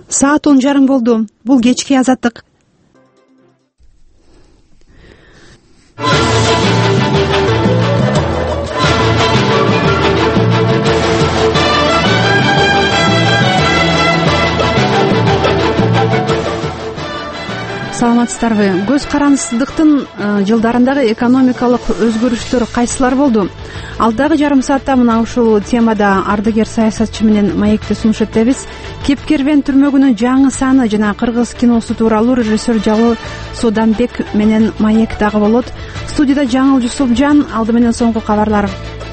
Саат 10:30 болду. Бул кечки азаттык. Саламатсыздарбы? Көз карандысыздыктын жылдарындагы экономикалык өзгөрүштөр кайсылар болду? Алдагы жарым саатта мына ушул темада ардыгер саясатчы менен маекти сунуш этебиз. Кепкербен түрмөгүнүн жаңы саны жана кыргыз киносу тууралуу режиссер Жалыл Соданбек менен маек дагы болот. Студияда Жаңыл Жусупжан. Алды менен соңку кабарлар.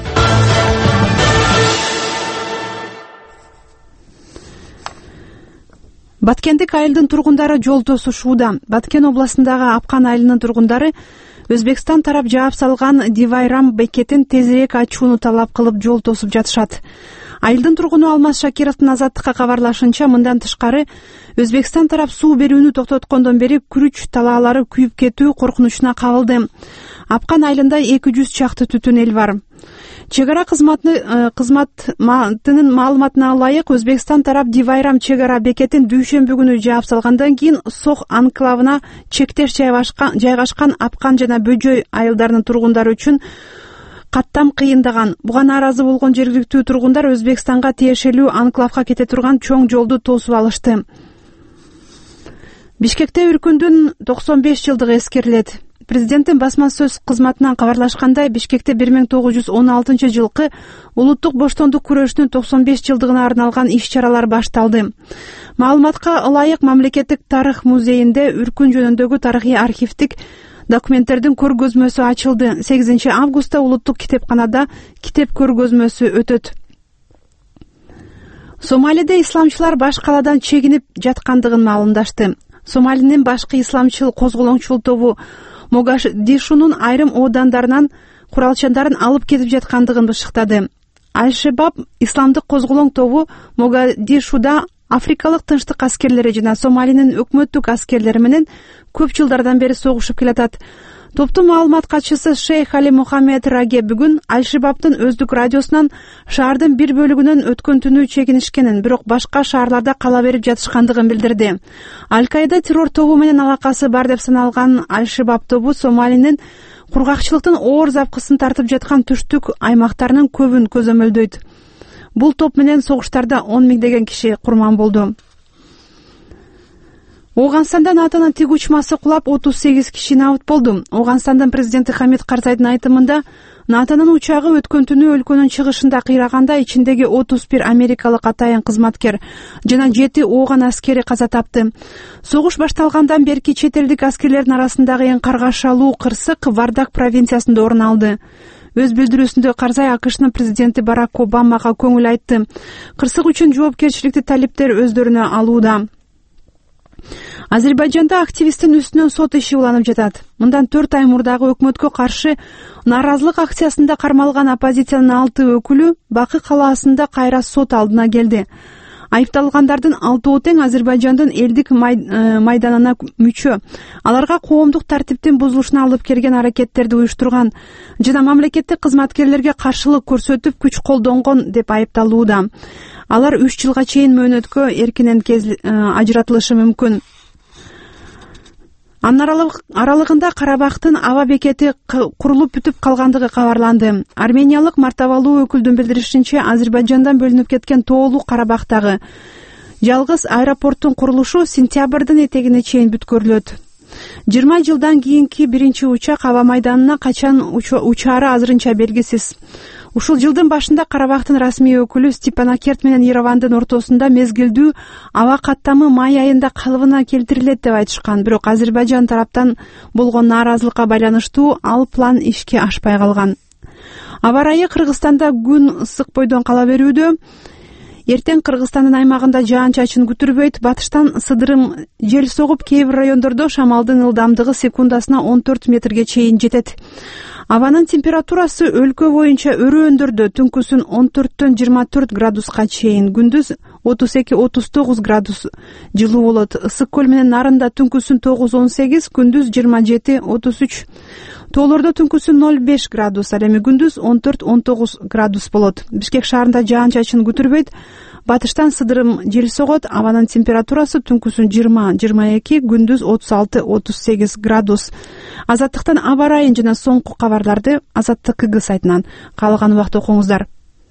Баткендик айылдын тургундары жол тосушууда. Баткен областындагы Апкан айылынын тургундары Өзбекстан тарап жаап салган Дивайрам бекетин тезирээк ачууну талап кылып жол тосуп жатышат. Айылдын тургуну Алмаз Шакировдун Азаттыкка кабарлашынча, мындан тышкары Өзбекстан тарап суу берүүнү токтоткондон бери күрүч талаалары күйүп кетүү коркунучуна кабылды. Апкан айылында 200 чакты түтүн эл бар. Чек ара кызматынын маалыматына ылайык, Өзбекстан тарап Дивайрам чек ара бекетин дүйшөмбү күнү жаап салгандан кийин Сох анклавына чектеш жайгашкан Апкан жана Бөжөй айылдарынын тургундары үчүн каттам кыйындаган. Буга нааразы болгон жергиликтүү тургундар Өзбекстанга тиешелүү анклавга кете турган чоң жолду тосуп алышты. Бишкекте үркүндүн 95 жылдыгы эскерилет. Президенттин басма сөз кызматынан кабарлашкандай, Бишкекте 1916 жылкы улуттук боштондук күрөшүнүн 95 жылдыгына арналган иш-чаралар башталды. Маалыматка ылайык, мамлекеттик тарых музейинде үркүн жөнүндөгү тарыхый архивдик документтердин көргөзмөсү ачылды. 8 августта улуттук китепканада китеп көргөзмөсү өтөт. Сомалиде исламчылар баш калаадан чегинип жаткандыгын маалымдашты. Сомалинин башкы исламчыл козголоңчул тобу Могадишунун айрым оодандарынан куралчандарын алып кетип жаткандыгын бышыктады. Аль-Шабаб исламдык козголоң тобу Могадишуда Африкалык тынчтык аскерлери жана Сомалинин өкмөттүк аскерлери менен көп жылдардан бери согушуп келатат. Топтун маалымат катчысы Шейх Али Мухаммед Раге бүгүн Аль-Шабабтын өздүк радиосунан шаардын бир бөлүгүнөн өткөн түнү чегинишкенин, бирок башка шаарларда кала берип жатышкандыгын билдирди. Аль-Каида террор тобу менен алакасы бар деп саналган Аль-Шабаб тобу Сомалинин кургакчылыктын оор запкысын тартып жаткан түштүк аймактарынын көбүн көзөмөлдөйт. Бул топ менен согуштарда 10 миңдеген киши курман болду. Ооганстанда НАТОнун тиг учмасы кулап 38 киши набыт болду. Ооганстандын президенти Хамид Карзайдын айтымында, НАТОнун учагы өткөн түнү өлкөнүн чыгышында кыйраганда ичиндеги 31 америкалык атайын кызматкер жана 7 ооган аскери каза тапты. Согуш башталгандан берки чет элдик аскерлердин арасындагы эң каргашалуу кырсык Вардак провинциясында орун алды. Өз билдирүүсүндө Карзай АКШнын президенти Барак Обамага көңүл айтты. Кырсык үчүн жоопкерчиликти талиптер өздөрүнө алууда. Азербайжанда активисттин үстүнөн сот иши уланып жатат. Мындан 4 ай мурдагы өкмөткө каршы нааразылык акциясында кармалган оппозициянын 6 өкүлү Бакы калаасында кайра сот алдына келди. Айыпталгандардын 6 тең Азербайжандын элдик майданына мүчө. Аларга коомдук тартиптин бузулушуна алып келген аракеттерди уюштурган жана мамлекеттик кызматкерлерге каршылык көрсөтүп күч колдонгон деп айыпталууда. Алар 3 жылга чейин мөөнөткө эркинен ажыратылышы мүмкүн. Анын аралыгында Карабактын аба бекети курулуп бүтүп калгандыгы кабарланды. Армениялык мартабалуу өкүлдүн билдиришинче, Азербайжандан бөлүнүп кеткен тоолуу Карабактагы жалгыз аэропорттун курулушу сентябрдын этегине чейин бүткөрүлөт. 20 жылдан кийинки биринчи учак аба майданына качан учаары азырынча белгисиз. Ушул жылдын башында Карабактын расмий өкүлү Степанакерт менен Еревандын ортосунда мезгилдүү аба каттамы май айында калыбына келтирилет деп айтышкан, бирок Азербайжан тараптан болгон нааразылыкка байланыштуу ал план ишке ашпай калган. Аба ырайы Кыргызстанда күн ысык бойдон кала берүүдө. Эртең Кыргызстандын аймагында жаан-чачын күтүрбөйт. Батыштан сыдырым жел согуп, кээ бир райондордо шамалдын ылдамдыгы секундасына 14 метрге чейин жетет. Абанын температурасы өлкө боюнча өрөөндөрдө түнкүсүн 14-төн 24 градуска чейин, күндүз 32-39 градус жылуу болот. Ысык көл менен Нарында түнкүсүн 9-18, күндүз 27-33. Тоолордо түнкүсүн 0-5 градус, ал эми күндүз 14-19 градус болот. Бишкек шаарында жаан-чачын күтүрбөйт. Батыштан сыдырым жел согот, абанын температурасы түнкүсүн 20-22, күндүз 36-38 градус. Азаттыктан аба ырайын жана соңку кабарларды Азаттык КГ сайтынан. Калган убакта окуңуздар.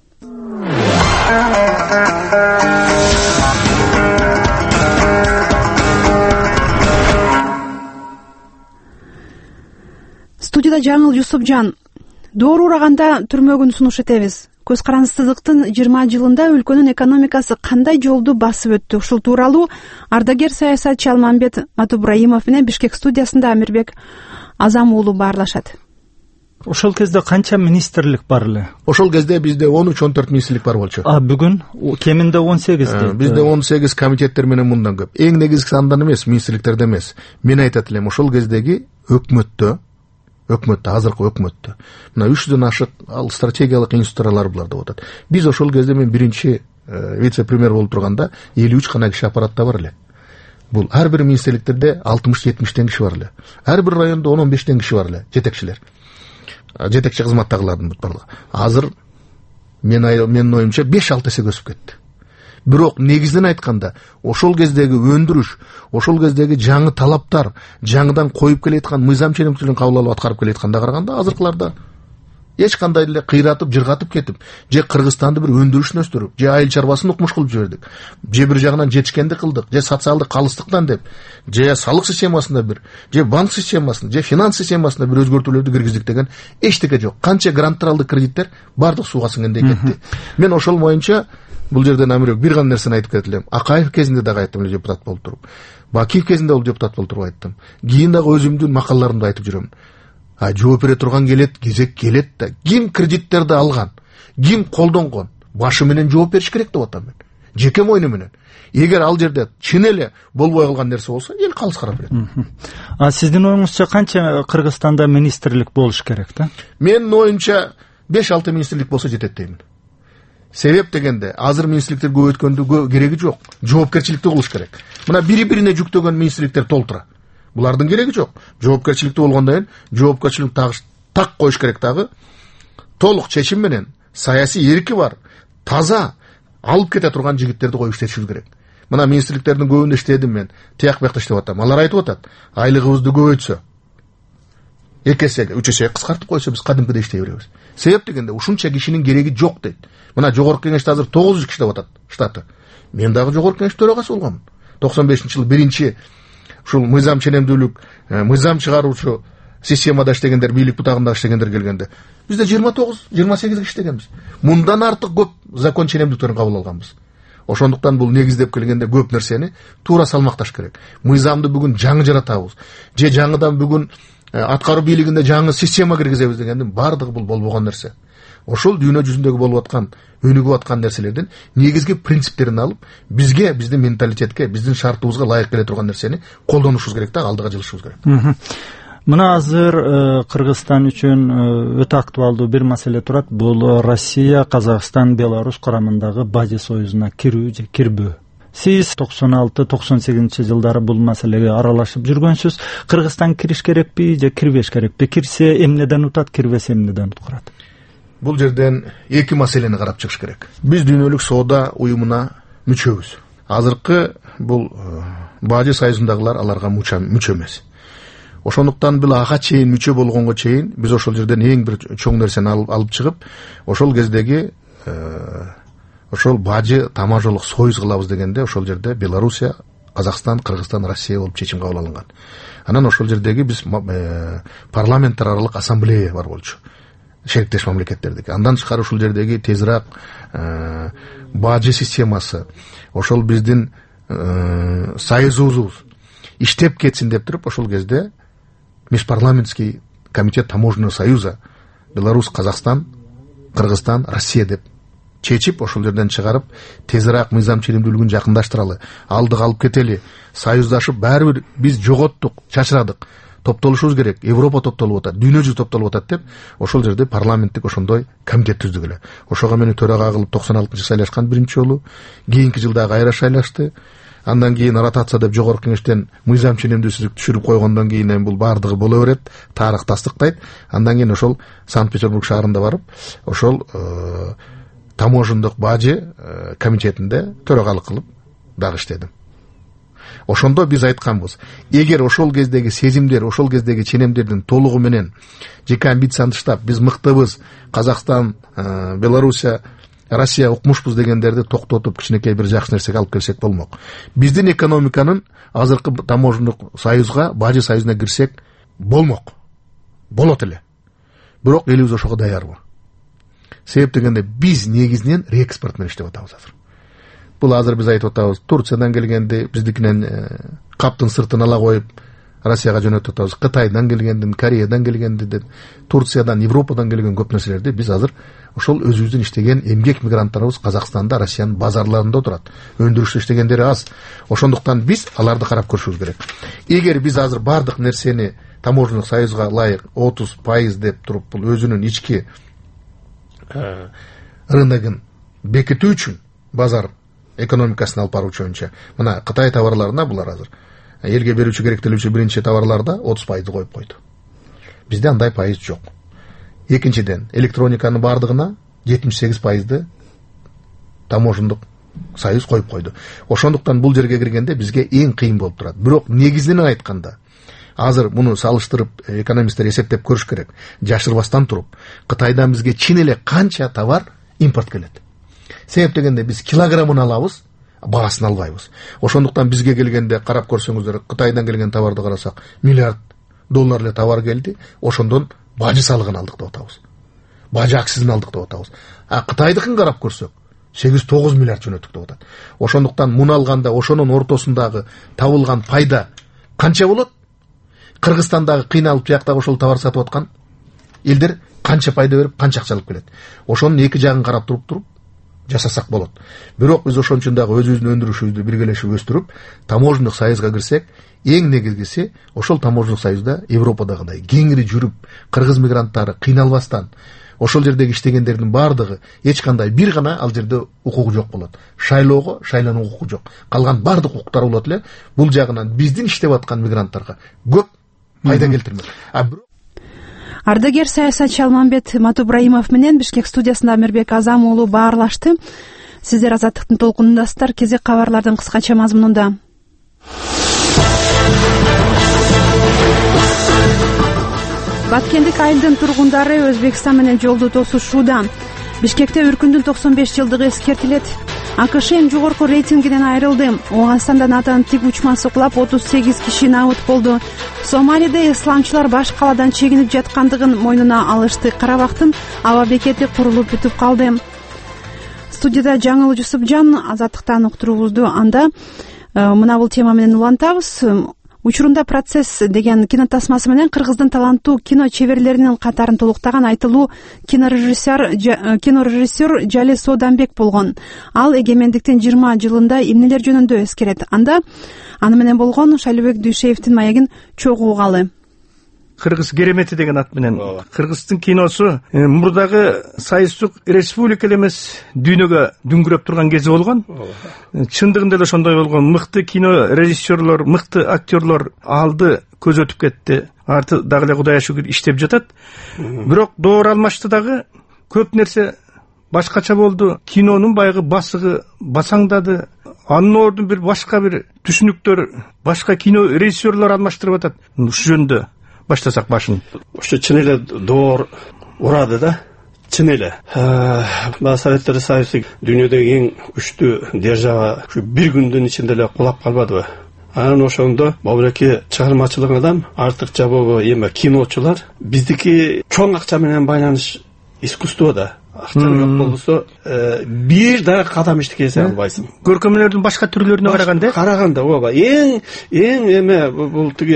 Студияда Жаңыл Юсупжан. Доору ураганда түрмөгүн сунуш этебиз. Көз карансыздыктын 20 жылында өлкөнүн экономикасы кандай жолду басып өттү? Ушул тууралуу ардагер саясатчы Алмамбет Матубраимов менен Бишкек студиясында Амирбек Азам уулу баарлашат. Ошол кезде канча министрлик бар эле? Ошол кезде бизде 13-14 министрлик бар болчу. Бүгүн кеминде 18 дейт. Бизде 18 комитеттер менен мындан көп. Эң негизги сандан эмес, министрликтерде эмес. Мен айтат элем, ошол кездеги өкмөттө, азыркы өкмөттө мына 300дөн ашык ал стратегиялык институциялар булар деп атат. Биз ошол кезде мен биринчи вице-премьер болуп турганда 53 гана киши аппаратта бар эле. Бул ар бир министрликтерде 60-70 киши бар эле. Ар бир райондо 10-15 киши бар эле, жетекчилер. Жетекчи кызматтагылардын бүт барлыгы. Азыр менин оюмча 5-6 эсе өсүп кетти. Бирок негизинен айтканда, ошол кездеги өндүрүш, ошол кездеги жаңы талаптар, жаңыдан коюп келеткан мыйзам ченемчилигин кабыл алып аткарып келетканда караганда азыркыларда эч кандай эле кыйратып, жыргатып кетип, же Кыргызстанды бир өндүрүшүн өстүрүп, же айыл чарбасын укмуш кылып жибердик, же бир жагынан жетишкендик кылдык, же социалдык калыстыктан деп, же салык системасында бир, же банк системасында, же финанс системасында бир өзгөртүүлөрдү киргиздик деген эчтеке жок. Канча гранттар алдык, кредиттер бардык сууга сиңгендей кетти. Мен ошол моюнча бул жерден Амирбек бир гана нерсени айтып кетилем. Акаев кезинде дагы айттым эле, депутат болуп туруп. Бакиев кезинде ол депутат болуп туруп айттым. Кийин дагы өзүмдүн макалаларымда айтып жүрөм. Жооп бере турган келет, кезек келет да. Ким кредиттерди алган, ким колдонгон, башы менен жооп бериш керек деп атам мен. Жеке мойну менен. Эгер ал жерде чын эле болбой калган нерсе болсо, эл калыс карап берет. Сиздин оюңузча канча Кыргызстанда министрлик болуш керек да? Менин оюмча 5-6 министрлик болсо жетет деймин. Себеп дегенде, азыр министрликтер көп өткөндү кереги жок. Жоопкерчиликти кылыш керек. Мына бири-бирине жүктөгөн министрликтер толтура. Булардын кереги жок. Жоопкерчиликти болгондон кийин жоопкерчилик так коюш керек дагы. Толук чечим менен, саясий эрки бар, таза алып кете турган жигиттерди коюп иштетишибиз керек. Мына министрликтердин көбүндө иштедим мен. Тияк бакта иштеп атам. Алар айтып атат, айлыгыбызды көбөйтсө, 2 эсеге, 3 эсеге кыскартып койсо биз кадимкидей иштей беребиз. Себеп дегенде, ушунча кишинин кереги жок дейт. Мына жогорку кеңеште азыр 900 киши деп атат штаты. Мен дагы жогорку кеңеш төрагасы болгомун. 95-жылы биринчи ушул мыйзам ченемдүүлүк, мыйзам чыгаруучу системада иштегендер, бийлик бутагында иштегендер келгенде бизде 29-28 киши иштегенбиз. Мындан артык көп закон ченемдүүлүктөрүн кабыл алганбыз. Ошондуктан бул негиздеп келгенде көп нерсени туура салмакташ керек. Мыйзамды бүгүн жаңы жаратабыз. Же жаңыдан бүгүн аткаруу бийлигинде жаңы система киргизебиз дегендин бардыгы бул болбогон нерсе. Ошол дүйнө жүзүндөгү болуп аткан, өнүгүп аткан нерселердин негизги принциптерин алып, бизге, биздин менталитетке, биздин шартыбызга ылайык келе турган нерсени колдонушубуз керек да, алдыга жылышыбыз керек. Мына азыр Кыргызстан үчүн өтө актуалдуу бир маселе турат. Бул Россия, Казакстан, Беларусь карамындагы база союзуна кирүү же кирбөө. Сиз 96-98 жылдары бул маселеге аралашып жүргөнсүз. Кыргызстан кириш керекпи же кирбеш керекпи? Кирсе эмнеден утат, кирбесе эмнеден уткурат? Бул жерден эки маселени карап чыгыш керек. Биз дүйнөлүк соода уюмуна мүчөбүз. Азыркы бул бажы союзундагылар аларга мүчө эмес. Ошондуктан бул ага чейин мүчө болгонго чейин биз ошол жерден эң бир чоң нерсени алып чыгып, ошол кездеги ошол бажы тамажолук союз кылабыз дегенде ошол жерде Белоруссия, Казакстан, Кыргызстан, Россия болуп чечим кабыл алынган. Анан ошол жердеги биз парламенттер аралык ассамблея бар болчу. Шериктеш мамлекеттердики. Андан тышкары ушул жердеги тезирээк бажы системасы, ошол биздин союзубуз иштеп кетсин деп туруп, ошол кезде межпарламентский комитет таможенного союза Беларусь, Казакстан, Кыргызстан, Россия деп чечип, ошол жерден чыгарып, тезирээк мыйзам ченемдүүлүгүн жакындаштыралы, алдыга алып кетели, союздашып, баары бир биз жоготтук, чачырадык, топтолушубуз керек, Европа топтолуп атат, дүйнө жүзү топтолуп атат деп, ошол жерде парламенттик ошондой комитет түздүк эле. Ошого мени төрага кылып 96-жылы сайлашкан биринчи жолу, кийинки жылда кайра шайлашты. Андан кийин ротация деп жогорку кеңештен мыйзам ченемдүүлүктү түшүрүп койгондон кийин бул бардыгы боло берет, тарых тастыктайт. Андан кийин ошол Санкт-Петербург шаарында барып, ошол таможендык бажы комитетинде төрагалык кылып дагы иштедим. Ошондо биз айтканбыз, эгер ошол кездеги сезимдер, ошол кездеги ченемдердин толугу менен жеке амбицияны таштап, биз мыктыбыз, Казакстан, Белоруссия, Россия укмушпуз дегендерди токтотуп, кичинекей бир жакшы нерсеге алып келсек болмок. Биздин экономиканын азыркы таможендык союзга, бажы союзуна кирсек болмок. Болот эле. Бирок элибиз ошого даярбы. Себеп дегенде биз негизинен реэкспорт менен иштеп атабыз азыр. Бул азыр биз айтып атабыз, Турциядан келгенди биздикинен каптын сыртын ала коюп Россияга жөнөтүп атабыз. Кытайдан келгендин, Кореядан келгендин, Турциядан, Европадан келген көп нерселерди биз азыр ошол өзүбүздүн иштеген эмгек мигранттарыбыз Казакстанда, Россиянын базарларында отурат. Өндүрүштө иштегендери аз. Ошондуктан биз аларды карап көрүшүбүз керек. Эгер биз азыр бардык нерсени таможенный союзга ылайык 30% деп туруп, бул өзүнүн ички рыногун бекитүү үчүн базар экономикасын алып баруучу боюнча мына Кытай товарларына булар азыр элге берүүчү керектелүүчү биринчи товарларда 30% коюп койду. Бизде андай пайыз жок. Экинчиден, электрониканын бардыгына 78%ды таможендык союз коюп койду. Ошондуктан бул жерге киргенде бизге эң кыйын болуп турат. Бирок негизинен айтканда, азыр муну салыштырып экономисттер эсептеп көрүш керек. Жашырбастан туруп, Кытайдан бизге чын эле канча товар импорт келет. Себеп дегенде биз килограммын алабыз, баасын албайбыз. Ошондуктан бизге келгенде карап көрсөңүздөр, Кытайдан келген товарды карасак, $1 миллиард эле товар келди. Ошондон бажы салыгын алдык деп атабыз. Бажы аксизин алдык деп атабыз. Кытайдыкын карап көрсөк, 8-9 миллиард жөнөттүк деп атат. Ошондуктан муну алганда ошонун ортосундагы табылган пайда канча болот? Кыргызстандагы кыйналып жактагы ошол товар сатып аткан элдер канча пайда берип, канча акча алып келет? Ошонун эки жагын карап туруп жасасак болот. Бирок биз ошон үчүн дагы өзүбүздүн өндүрүшүбүздү биргелешип өстүрүп, таможенный союзга кирсек, эң негизгиси ошол таможенный союзда Европадагыдай кеңири жүрүп, кыргыз мигранттары кыйналбастан, ошол жердеги иштегендердин бардыгы эч кандай бир гана ал жерде укугу жок болот. Шайлоого шайлануу укугу жок. Калган бардык укуктар болот эле. Бул жагынан биздин иштеп аткан мигранттарга көп пайда келтирмек. Ардагер саясатчы Алмамбет Матубраимов менен Бишкек студиясында Амирбек Азам уулу баарлашты. Сиздер Азаттыктын толкунундасыздар. Кезек кабарлардын кыскача мазмунунда. Баткендик айылдын тургундары Өзбекстан менен жолду тосушууда. Бишкекте өркүндүн 95 жылдыгы эскертилет. АКШ эң жогорку рейтингинен айрылды. Ооганстандан атан тик учмасы кулап 38 киши набыт болду. Сомалиде исламчылар баш калаадан чегинип жаткандыгын мойнуна алышты. Карабактын аба бекети курулуп бүтүп калды. Студияда Жаңыл Жусупжан, Азаттыктан уктуруубузду анда мына бул тема менен улантабыз. Учурунда «Процесс» деген кинотасмасы менен кыргыздын таланттуу кино чеберлеринин катарын толуктаган айтылуу кинорежиссер Жали Сооданбек болгон. Ал эгемендиктин 20 жылында эмнелер жөнүндө эскерет. Анда аны менен болгон Шайлообек Дүйшеевдин маегин чогуу угалы. Кыргыз керемети деген ат менен кыргыздын киносу мурдагы союздук республика эмес дүйнөгө дүңгүрөп турган кези болгон. Чындыгында да ошондой болгон. Мыкты кино режиссерлор, мыкты актерлор алды, көз өтүп кетти. Арты дагы эле Кудайга шүгүр иштеп жатат. Бирок доор алмашты дагы көп нерсе башкача болду. Кинонун баягы басыгы басаңдады. Анын ордун бир башка бир түшүнүктөр, башка кино режиссерлор алмаштырып атат. Ушул жөндө баштасак башын. Ошо чын эле доор урады да. Чын эле. Советтер Союзу дүйнөдөгү эң күчтүү держава ушу бир күндүн ичинде эле кулап калбадыбы? Анан ошондо бабыреки чыгармачылык адам, артыкча болго эми киночулар биздики чоң акча менен байланыш искусство да. Акча жок болсо бир дагы кадам иштесе албайсың. Көркөмдөрдүн башка түрлөрүнө караганда ооба эң эме бул тиги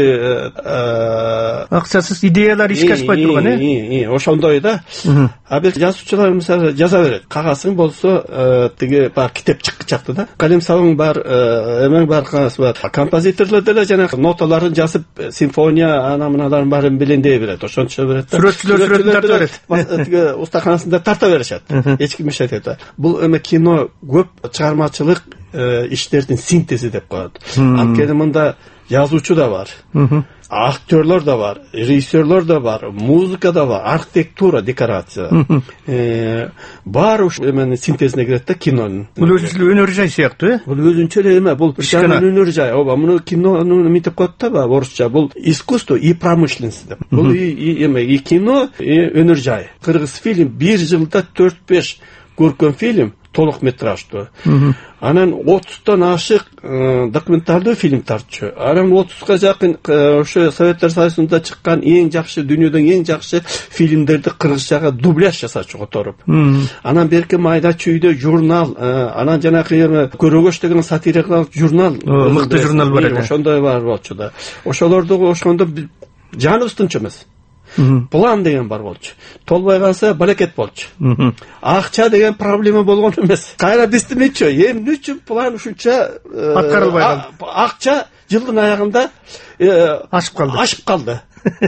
акчасыз идеялар ишке ашпай турган ошондой да. А бир жазуучулар мисалы жаза берет. Кагасың болсо тиги бар китеп чыкчакты да. Калем сабың бар, эмең бар, кагасы бар. Композиторлор деле жана ноталарын жазып симфония анамыналарын баарын билиндей берет. Ошончо берет да. Сүрөтчүлөр тарта берет. Тиги устаканасында тарта беришет. Эч ким эшетет. Бул эме кино көп чыгармачылык иштердин синтези деп коет. Анткени мында жазуучу да бар, актерлор да бар, режиссерлор да бар, музыка да бар, архитектура, декорация. Бар уш эменин синтезине кирет да кинонун. Бул өзүнчө өнөр жай сыяктуу, Бул өзүнчө эле эме, бул өнөр жай. Ооба, муну кинонун мынтип коет да, орусча. Бул искусство и промышленность деп. Бул эме и кино, и өнөр жай. Кыргыз фильм бир жылда 4-5 көркөм фильм толук метраждуу. Анан 30тан ашык документалдуу фильм тартчу. Анан 30га жакын ошо Советтер Союзунда чыккан эң жакшы, дүйнөдөн эң жакшы фильмдерди кыргызчага дубляж жасачу которуп. Анан берки майда чүйдө журнал, анан жанакы Көрөгөш деген сатирикалык журнал, мыкты журнал бар эле. Ошондой бар болчу да. Ошолорду ошондо жаныбыз эмес. План деген бар болчу. Толбой калса балекет болчу. Акча деген проблема болгон эмес. Кайра дистимечи, эмне үчүн план ушунча аткарылбай калды. Акча жылдын аягында ашып калды.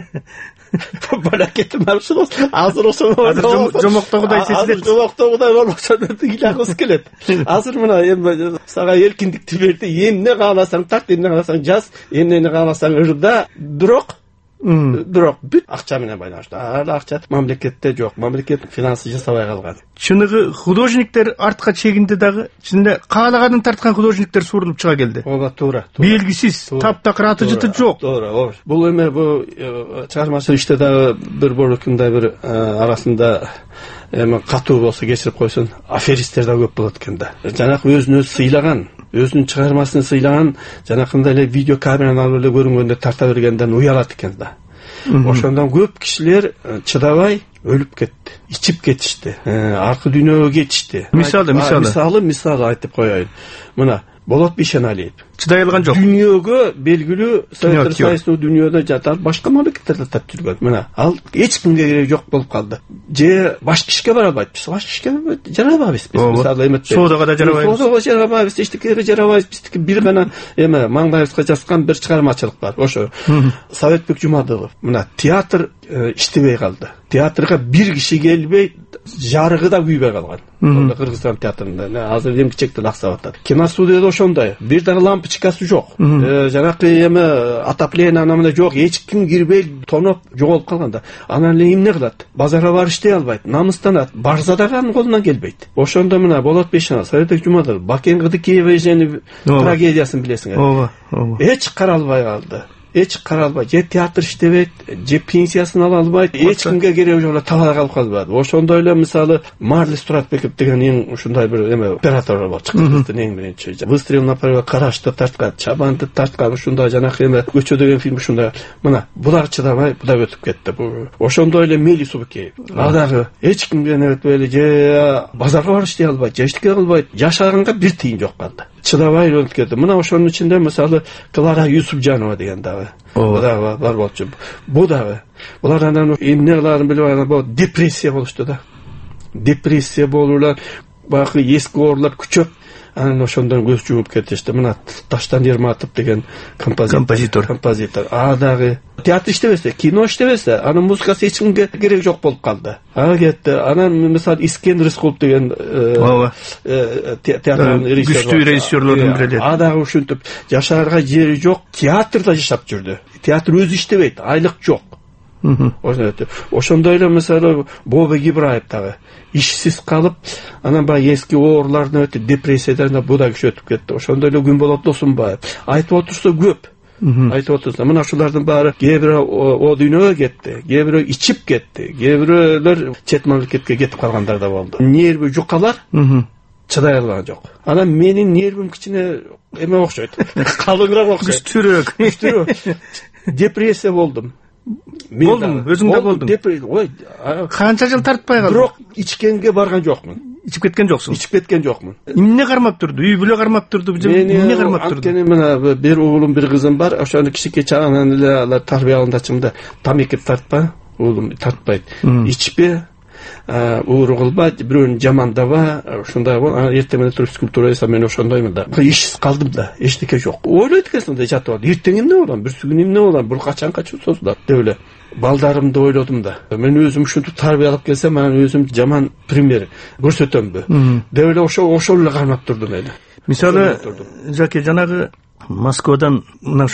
Балекетим аршыл. Азыр ошо жомоктогудай сезилет. Жомоктогудай болбосо ыйлагыбыз келет. Азыр мына эми сага эркиндикти берди. Эмне кааласаң тарт, эмне кааласаң жаз, эмнени кааласаң ырда. Бирок бүт акча менен байланыштуу. Ал акча мамлекетте жок. Мамлекет финансы жасабай калган. Чыныгы художниктер артка чегинде дагы, чынында каалаганын тарткан художниктер сурулуп чыга келди. Ооба, туура. Белгисиз, таптакыр аты жыты жок. Туура. Бул эме бул чыгармачылык иште дагы бир болокундай бир арасында эми катуу болсо кечирип койсун, аферисттер да көп болот экен да. Жанакы өзүн сыйлаган, өзүнүн чыгармасын сыйлаган, жанакындай эле видео камераны алып эле көрүнгөндө тарта бергенден уялат экен да. Ошондон көп кишилер чыдабай өлүп кетти, ичип кетишти, аркы дүйнөгө кетишти. Мисалы айтып коеюн. Мына Болот Бишеналиев чыдай алган жок. Дүйнөгө белгилүү Советтер Союзунун дүйнөдө жатар башка мамлекеттерде тап жүргөн. Мына ал эч кимге керек жок болуп калды. Же баш кишиге барабайт. Баш кишиге жарабайбыз. Мисалы эметте. Соодага да жарабайбыз. Соодага жарабайбыз, эчтекеге жарабайбыз. Биздики бир гана эме маңдайыбызга жазган бир чыгармачылык бар. Ошо Советбек Жумадылов. Мына театр иштебей калды. Театрга бир киши келбей, жарыгы да күйбөй калган. Кыргызстан театрында азыр эмкичектен аксап атат. Киностудияда ошондой. Бир дагы лампочкасы жок. Жанакы эме отопление анамында жок. Эч ким кирбей, тоноп жоголуп калганда. Анан эле эмне кылат? Базарга барып иштей албайт, намыстанат. Барса дагы анын колунан келбейт. Ошондо мына Болот Бишеналиев, Советтик Жумадылов, Бакен Кыдыкеева трагедиясын билесиң. Ооба. Эч каралбай калды. Же театр иштебейт, же пенсиясын ала албайт, эч кимге кереги жок эле талай калып калбады. Ошондой эле мисалы Марлис Туратбеков деген эң ушундай бир эме оператор болчу. Кыргыздын эң биринчи. Выстрел на правило карашты тарткан, чабанды тарткан ушундай жанакы эме көчө деген фильм ушундай. Мына булар чыдабай, буда өтүп кетти. Ошондой эле Мели Субыкеев. Адагы эч кимге өтпөй эле же базарга барып иштей албайт, же эчтеке кылбайт. Жашаганга бир тыйын жок калды. Чыдабай өтүп кетти. Мына ошонун ичинде мисалы Клара Юсупжанова деген дагы бар болчу. Бу дагы. Булар анан эмне кыларын билбей калып, депрессия болушту да. Депрессия болуулар, багы эски оорулар күчөп, анан ошондон көз жумуп кетишти. Мына Таштан Ерматов деген композитор. Дагы театр иштебесе, кино иштебесе, анын музыкасы эч кимге керек жок болуп калды. Кетти. Анан мисалы Искен Рыскулов деген театрдын күчтүү режиссерлордун бири. Дагы ушинтип жашаарга жери жок, театрда жашап жүрдү. Театр өзү иштебейт, айлык жок. Ошондой эле мисалы Бобек Ибраев дагы ишсиз калып, анан баягы эски оорулардан өтүп, депрессиядан бу да киши өтүп кетти. Ошондой эле Күнболот Досунбаев айтып отурса көп. Айтып отурса, мына ушулардын баары кээ бирөө о дүйнөгө кетти, кээ бирөө ичип кетти, кээ бирөөлөр чет мамлекетке кетип калгандар да болду. Нерви жукалар чыдай алган жок. Анан менин нервим кичине эме окшойт. Калыңыраак окшойт. Күчтүүрөөк. Депрессия болдум. Өзүң да болдуң. Ой, канча жыл тартпай калдың? Бирок ичкенге барган жокмун. Ичип кеткен жоксуң? Ичип кеткен жокмун. Эмне кармап турду? Үй бүлө кармап турду, эмне кармап турду? Анткени мына бир уулум, бир кызым бар. Ошону кичике чагынан эле алар тарбия алгандачымда тамеки тартпа, уулум тартпайт. Ичпе, ууру кылба, бирөөнү жамандаба, ушундай бол. Эртең менен туруп скульптура жасап, мен ошондоймун да. Ишсиз калдым да, эчтеке жок. Ойлойт экенсиң да жатып алып, эртең эмне болом, бүрсү күнү эмне болом, бул качанга созулат деп эле. Балдарымды ойлодум да. Мен өзүм ушинтип тарбиялап келсем, мен өзүм жаман пример көрсөтөмбү деп эле ошол эле кармап турдум эле. Мисалы, Жаке жанагы Москвадан мына ушул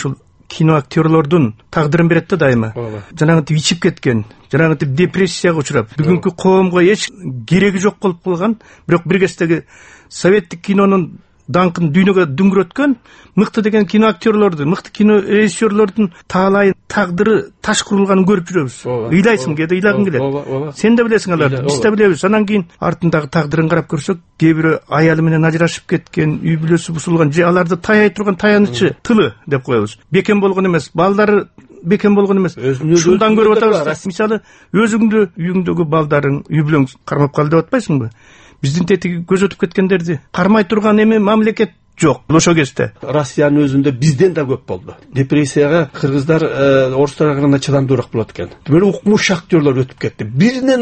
кино актерлордун тагдырын берет да дайыма. Жанагынтип ичип кеткен, жанагынтип депрессияга учурап, бүгүнкү коомго эч кереги жок болуп калган, бирок бир кездеги советтик кинонун даңкын дүйнөгө дүңгүрөткөн мыкты деген кино актерлорду, мыкты кино режиссерлордун таалайын тагдыры таш курулганын көрүп жүрөбүз. Ыйлайсың, кээде ыйлагың келет. Сен да билесиң аларды, биз да билебиз. Анан кийин артындагы тагдырын карап көрсөк, кээ бирөө аялы менен ажырашып кеткен, үй бүлөсү бузулган, же аларды таяй турган таянычы тылы деп коебуз. Бекем болгон эмес, балдары бекем болгон эмес. Ушундан көрүп атабыз. Мисалы, өзүңдү үйүңдөгү балдарың, үй бүлөң кармап калды деп атпайсыңбы? Биздин тетиги көз өтүп кеткендерди кармай турган эми мамлекет жок ошол кезде. Россиянын өзүндө бизден да көп болду. Депрессияга кыргыздар, орустар гана чыдамдуураак болот экен. Демек укмуш актерлор өтүп кетти. Биринен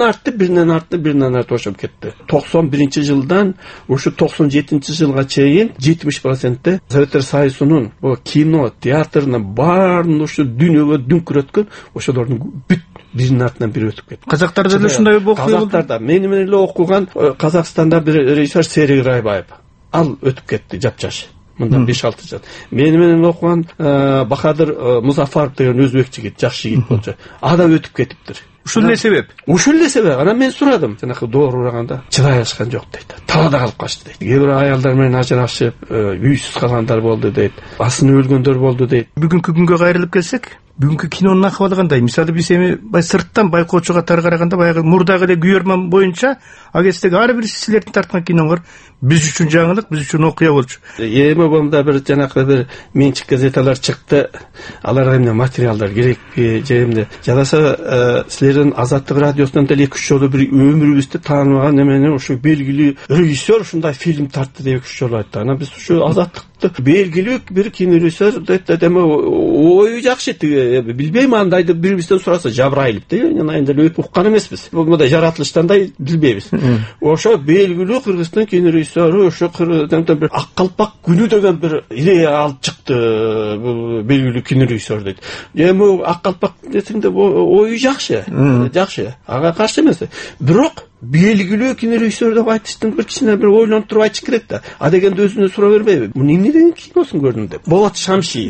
артты ошоп кетти. 91-жылдан ушу 97-жылга чейин 70% Советтер Союзунун кино, театрынын баарын ушу дүйнөгө дүңкүрөткөн ошолордун бүт биринин артынан бири өтүп кетти. Казактарда эле ушундай окуя болду. Казактарда мени менен эле окуган Казакстанда бир режиссер Серик Райбаев. Ал өтүп кетти жапжаш. Мындан 5-6 жыл. Мени менен окуган Бахадыр Музафаров деген өзбек жигит, жакшы жигит болчу. Ада өтүп кетиптир. Ушул эле себеп. Анан мен сурадым. Жанагы доор ураганда чыдай алышкан жок дейт. Талада калып качты дейт. Кээ бир аялдар менен ажырашып, үйсүз калгандар болду дейт. Басыны өлгөндөр болду дейт. Бүгүнкү күнгө кайрылып келсек, бүгүнкү кинонун акыбалы кандай? Мисалы биз эми сырттан байкоочу катары караганда баягы мурдагы эле күйөрман боюнча а кездеги ар бир силердин тарткан киноңор биз үчүн жаңылык, биз үчүн окуя болчу. Эми бомда бир жанакы бир менчик газеталар чыкты. Аларга эмне материалдар керекпи? Же эмне? Жадаса силердин Азаттык радиосунан деле 2-3 жолу бир өмүрүбүздү тааныбаган эмени ушу белгилүү режиссер ушундай фильм тартты деп 2-3 жолу айтты. Анан биз ушу Азаттыкты белгилүү бир кинорежиссер дейт эме ою жакшы билбейм, андайды бирибизден сураса жабырайлып дейт. Анан деле уккан эмеспиз. Мындай жаратылыштандай билбейбиз. Ошо белгилүү Кыргыздын кинорежиссеру ошо бир ак калпак күнү деген бир идея алып чыкты. Бул белгилүү кинорежиссер дейт. Эми ак калпак десеңде ою жакшы. Жакшы. Ага каршы эмес. Бирок белгилүү кинорежиссер деп айтыштын бир кичине бир ойлонуп туруп айтыш керек да. А дегенде өзүнө суроо бербейби? Бул эмне деген киносун көрдүң деп. Болот Шамши.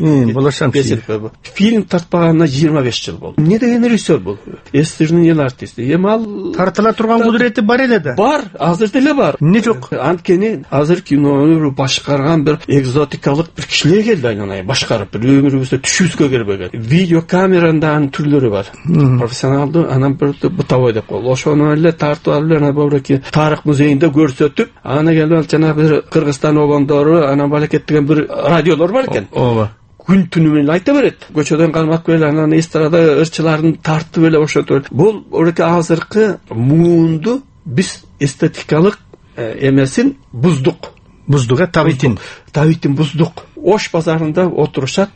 Фильм тартпаганына 25 жыл болду. Эмне деген режиссер бул? СССРдин эл артисти. Эми ал тартыла турган кудурети бар эле да. Бар, азыр деле бар. Эмне жок? Анткени азыр кинону башкарган бир экзотикалык бир кишилер келди айнанай башкарып, бир өмүрүбүздө түшүбүзгө келбеген. Видео камеранын түрлөрү бар. Профессионалдуу, анан бир бытовой деп коелу. Ошону эле тартып алып Бабраки тарых музейинде көрсөтүп, ана келип жанагы бир Кыргызстан обондору, анан балекет деген бир радиолор бар экен. Ооба. Күн түнү менен айта берет. Көчөдөн кармап келе, анан эстрада ырчыларын тартып эле ошентип. Бул ореке азыркы муунду биз эстетикалык эмесин буздук. Буздук, табитин буздук. Ош базарында отурушат.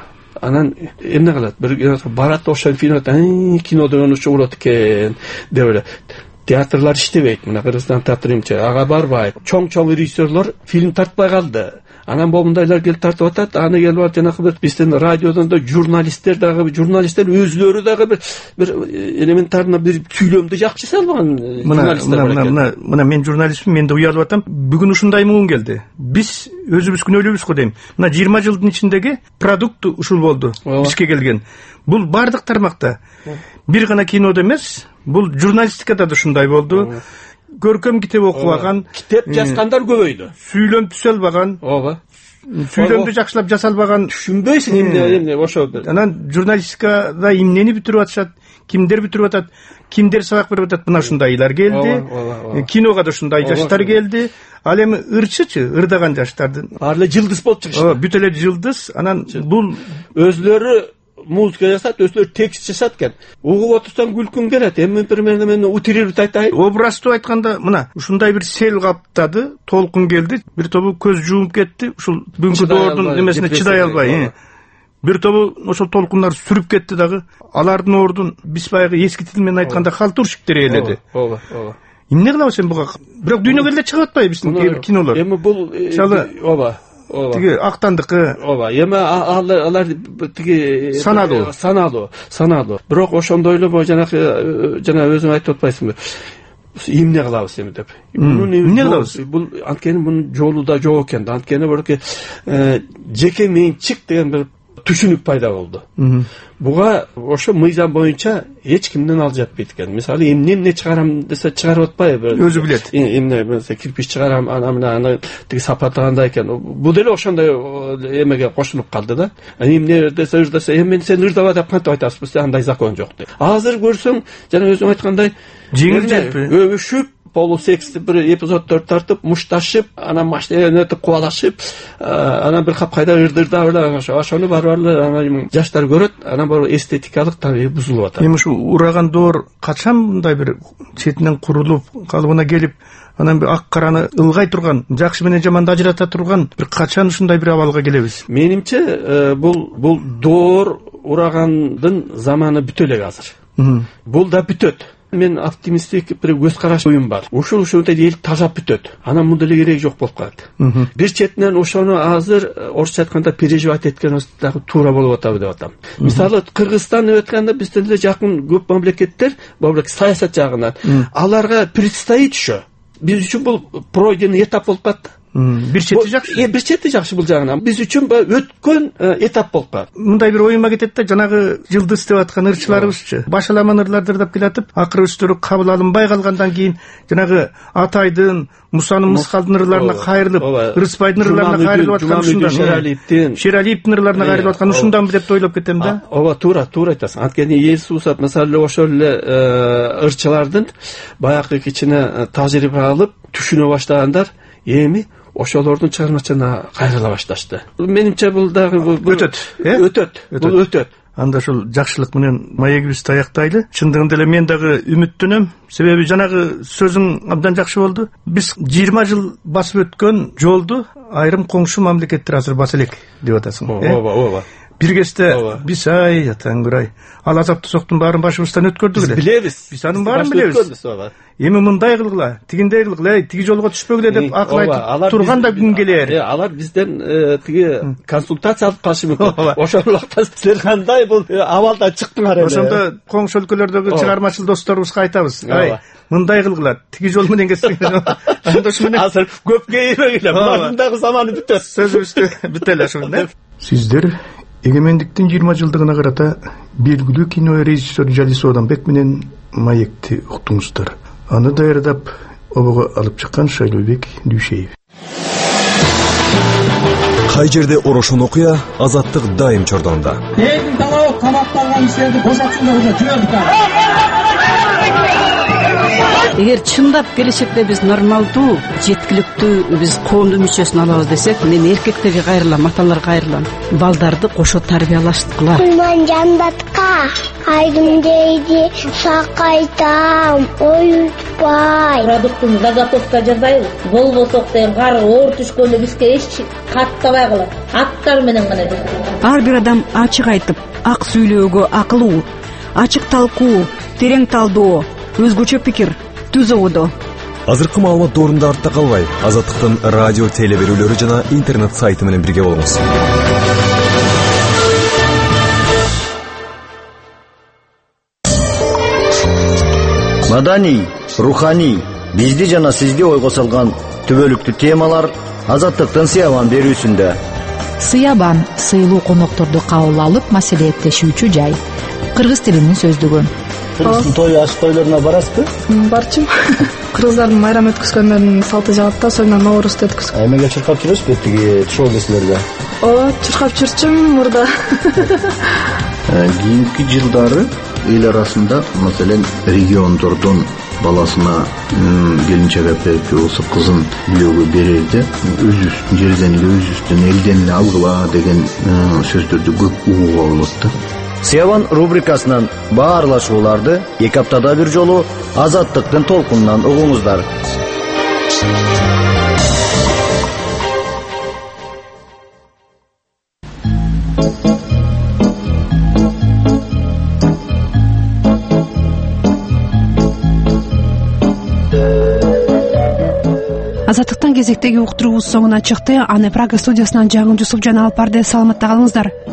Анан эмне кылат? Бир барат ошол кино деген ушу болот экен деп эле. Театрлар иштебейт. Мына Кыргызстан театрымчы ага барбайт. Чоң режиссерлор фильм тартпай калды. Анан момундайлар келип тартып атат. Аны келип жанагы бир биздин радиодон да журналисттер өзүлөрү дагы бир элементарно бир сүйлөмдү жакшы салбаган журналисттер. Мына мен журналистмин, мен да уялып атам. Бүгүн ушундай муун келди. Биз өзүбүз күнөөлүүбүз го дейм. Мына 20 жылдын ичиндеги продукт ушул болду. Бизге келген. Бул бардык тармакта. Бир гана кинодо эмес, бул журналистикада да ушундай болду. Көркөм китеп окубаган, китеп жазгандар көбөйдү. Сүйлөм түзөлбаган. Ооба. Сүйлөмдү жакшылап жасалбаган. Түшүнбөйсүң эмне ошо. Анан журналистикада эмнени бүтүрүп атышат, кимдер бүтүрүп атат, кимдер сабак берип атат. Мына ушундайлар келди. Кинога да ушундай жаштар келди. Ал эми ырчычы, ырдаган жаштардын. Баары эле жылдыз болуп чыгышты. Бүт эле жылдыз. Анан бул өзлөрү музыка жасат, өзлөрү текст жасат экен. Угуп отурсаң күлкүң келет. Эми мен утрирую айтайын. Образды айтканда мына ушундай бир сел каптады, толкун келди, бир тобу көз жуумуп кетти. Ушул бүгүнкү доордун немесине чыдай албай. Бир тобу ошол толкундар сүрүп кетти дагы. Алардын ордун биз баягы эски тил менен айтканда халтурщиктер ээледи. Ооба. Эмне кылабыз эми буга? Бирок дүйнөгө эле чыгып атпайбы биздин кээ бир кинолор? Эми бул ооба. Тиги актандыкы. Ооба. Эми алар тиги саналуу. Бирок ошондой эле жана өзүң айтып атпайсыңбы? Эмне кылабыз эми деп. Эмне кылабыз? Бул анткени мунун жолу да жок экен. Анткени жеке менчик деген бир түшүнүк пайда болду. Буга ошо мыйзам боюнча эч кимден ал жатпайт экен. Мисалы эмне чыгарам десе чыгарып атпайбы? Өзү билет. Эмне mesela кирпич чыгарам, аны тиги сапаттагандай экен. Бул деле ошондой эмеге кошулуп калды да. Эмне десе ырдаса, мен сен ырдава деп кантип айтасыз? Бизде андай закон жок деп. Азыр көрсөң, жана өзүң айткандай, жеңил жетпи. Өбүшүп полусексти бир эпизоддор тартып, мушташып, анан машина өтүп кубалашып, анан бир капкайда ырдырда ошону барбарлы жаштар көрөт, анан бул эстетикалык табии бузулуп атат. Эми ушу ураган доор качан мындай бир четинен курулуп, калыбына келип, анан бир ак караны ылгай турган, жакшы менен жаманды ажырата турган бир качан ушундай бир абалга келебиз? Менимче бул доор урагандын заманы бүтө элек азыр. Бул да бүтөт. Мен оптимистик бир көз караш оюм бар. Ушул эл тазап бүтөт. Анан мындай эле кереги жок болуп калат. Бир четинен ошону азыр орусча айтканда переживать эткен дагы туура болуп атабы деп атам. Мисалы Кыргызстан өткөндө бизден эле жакын көп мамлекеттер, бул саясат жагынан аларга предстоит ошо. Биз үчүн бул пройденный этап болуп калат. Бир чети жакшы. Бир чети жакшы бул жагынан. Биз үчүн өткөн этап болуп калат. Мындай бир оюма кетет да, жанагы жылдыз деп аткан ырчыларыбызчы. Башаламан ырларды ырдап келатып, акыры өстөрү кабыл алынбай калгандан кийин жанагы Атайдын, Мусанын Мыскалдын ырларына кайрылып, Рыспайдын ырларына кайрылып аткан ушундан. Шералиевдин ырларына кайрылып аткан ушундан деп ойлоп кетем да. Ооба, туура айтасың. Анткени Иисус мисалы ошол эле ырчылардын баягы кичине тажрыйба алып түшүнө баштагандар эми ошолордун чыгармачына кайрыла башташты. Менимче бул дагы өтөт. Анда ушул жакшылык менен маегибизди аяктайлы. Чындыгында эле мен дагы үмүттөнөм. Себеби жанагы сөзүң абдан жакшы болду. Биз 20 жыл басып өткөн жолду айрым коңшу мамлекеттер азыр баса элек деп атасың. Ооба. Бир кезде биз Таңгүрай, ал азапты соктун баарын башыбыздан өткөрдүк эле. Билебиз. Биз анын баарын билебиз. Эми мындай кылгыла, тигиндей кылгыла, тиги жолго түшпөгүлө деп акыл айтып турганда күн келер. Алар бизден тиги консультация алып калышы мүмкүн. Ошол убакта силер кандай бул абалдан чыктыңар эле. Ошондо коңшу өлкөлөрдөгү чыгармачыл досторубузга айтабыз. Мындай кылгыла, тиги жол менен кетсең. Анда ушу менен азыр көп кейбегиле, булардын дагы заманы бүтөт. Сөзүбүздү бүтөлө ошо менен. Сиздер эгемендиктин 20 жылдыгына карата белгилүү кино режиссер Жалис Оданбек менен маекти уктуңуздар. Аны даярдап обого алып чыккан Шайлообек Дүйшеев. Кай жерде орошон окуя, азаттык дайым чордонда. Элдин талабы камакталган кишилерди бошотсундар, уже жибердик. Эгер чындап келечекте биз нормалдуу, жеткиликтүү биз коомдун мүчөсүн алабыз десек, мен эркектерге кайрылам, аталарга кайрылам. Балдарды кошо тарбиялаштыкыла. Кулман жандатка айдым дейди, сакайтам, оютпай. Продуктун заготовка жасайбыз. Болбосок деген кар оор түшкөндө бизге эч каттабай калат. Аттар менен гана. Ар бир адам ачык айтып, ак сүйлөөгө акылуу, ачык талкуу, терең талдоо, өзгөчө пикир түзө одо. Азыркы маалымат доорунда артта калбай, Азаттыктын радио телеберүүлөрү жана интернет сайты менен бирге болуңуз. Маданий, руханий, бизди жана сизди ойго салган түбөлүктүү темалар Азаттыктын Сыябан берүүсүндө. Сыябан сыйлуу конокторду кабыл алып маселелеттешүүчү жай. Кыргыз тилинин сөздүгү. Кыргыздын той аш тойлоруна барасызбы? Барчым. Кыргыздардын майрам өткөзгөндөрүнүн салты жагат да, особенно Ноорузду өткөзгөн. Эмеге чуркап жүрөсүзбү тиги шоу кесилерде? Чуркап жүрчүм мурда. Кийинки жылдары эл арасында, маселен, региондордун баласына келинчек берүүчү болсо кызын үйлөөгө берерде өзүбүздүн жерден эле, өзүбүздүн элден эле алгыла деген сөздөрдү көп угууга болот да. Сыябан рубрикасынан баарлашууларды 2 аптада бир жолу Азаттыктын толкунунан угуңуздар. Азаттыктын кезектеги уктуруубуз соңуна чыкты. Аны Прага студиясынан Жаңы Жусуп жана Алпарде саламатта калыңыздар.